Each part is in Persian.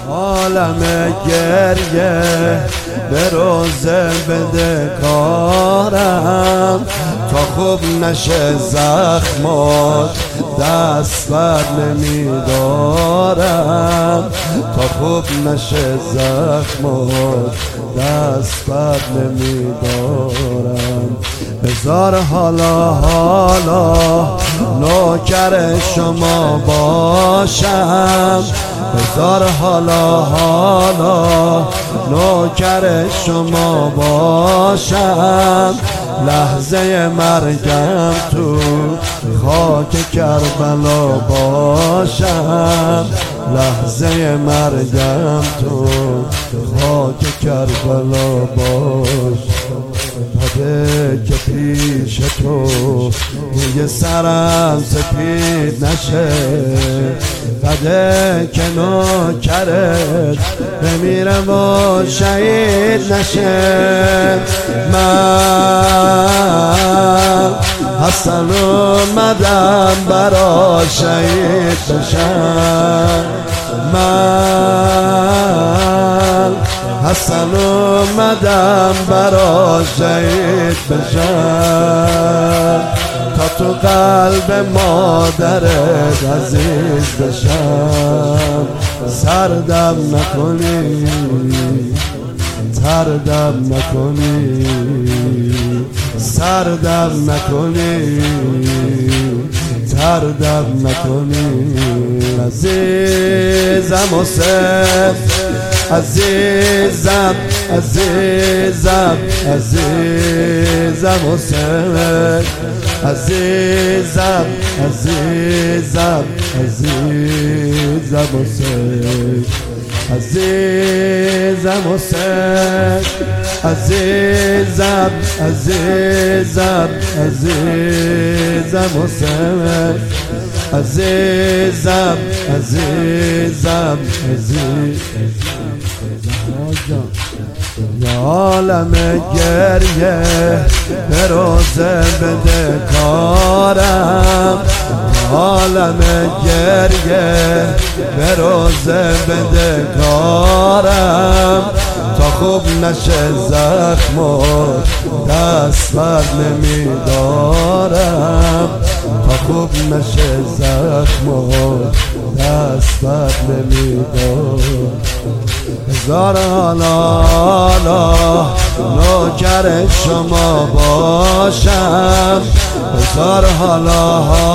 عالم گریه به روزه بده کارم، تا خوب نشه زخمات دست بر نمیدارم، تا خوب نشه زخمات دست بر نمیدارم. هزار حالا نوکر شما باشم، هزار حالا نوکر شما باشم، لحظه مرگم تو خاک کربلا باشم، لحظه مرگم تو خاک کربلا باشم. بده که پیش تو روی سرم سپید نشه، بده که نوکرت بمیره و شهید نشه. من حسن اومدم برا شهید بشم، من حسن اومدم برا شهید بشم، تا تو قلب مادرت عزیز بشم. سردم نکنی، تردم نکنی، سردم نکنی، تردم نکنی. عزیزم حسین، عزیزم عزیزم عزیزم حسین، عزیزم عزیزم عزیزم حسین، عزیزم حسین، عزیزم عزیزم عزیزم حسین، عزیزم عزیزم عزیزم. یا عالم گریه به روزه بده کارم، عالم گریه به روزه بده کارم، تا خوب نشه زخمات دست بر نمیدارم، تا خوب نشه زخمات دست بر نمیدارم. هزار حالا نوکر شما باشم، هزار حالا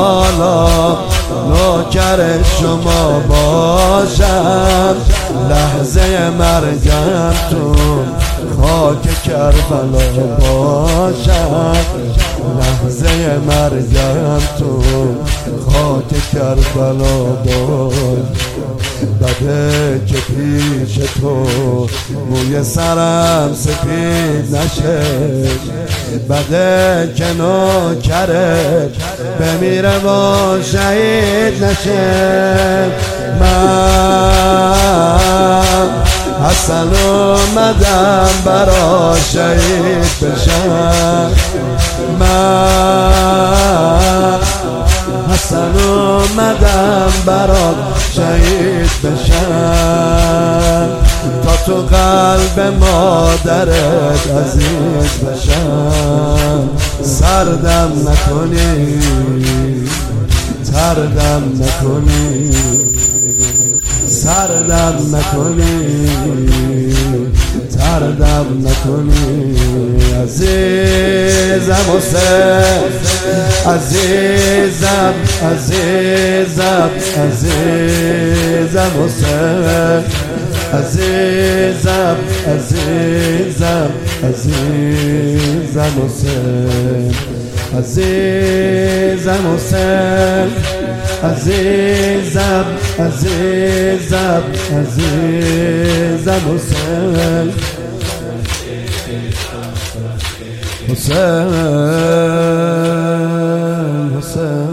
نوکر شما باشم، لحظه مرگم تو خاک کربلا باشم، لحظه مرگم تو خاک کربلا باشم. بده که پیش تو موی سرم سپید نشه، بده که نوکرت بمیره و شهید نشه. من حسن اومدم برا شهید بشم، من حسن اومدم برا شهید بشم، تا تو قلب مادرت عزیز بشم. سردم نکنی، تردم نکنی، سردم نکنی، تردم نکنی. عزیزم حسین، عزیزم عزیزم عزیزم حسین، عزیزم عزیزم عزیزم حسین، عزیزم حسین، عزیزم عزیزم عزیزم حسین، حسین حسین.